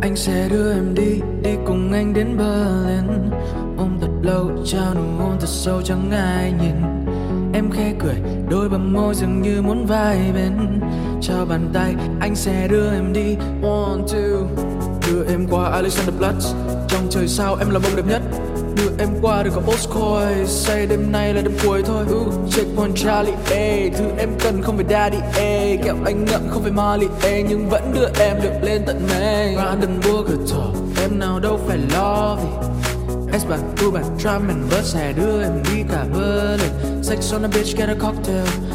Anh sẽ đưa em đi, đi cùng anh đến Berlin. Ôm thật lâu, trao nụ hôn thật sâu chẳng ai nhìn. Em khẽ cười, đôi bờ môi dường như muốn vai bên. Trao bàn tay, anh sẽ đưa em đi. One, two. Đưa em qua Alexanderplatz. Trong trời sao em là bông đẹp nhất. Đưa em qua được có Oscoy. Say đêm nay là đêm cuối thôi. Checkpoint Charlie, thứ em cần không phải daddy, kẹo anh ngậm không phải Molly, nhưng vẫn đưa em được lên tận mây. Brandenburger Tor, em nào đâu phải lo vì S-Bahn, U-Bahn, Tram and Bus sẽ đưa em đi cả Berlin. Sex on a beach, get a cocktail.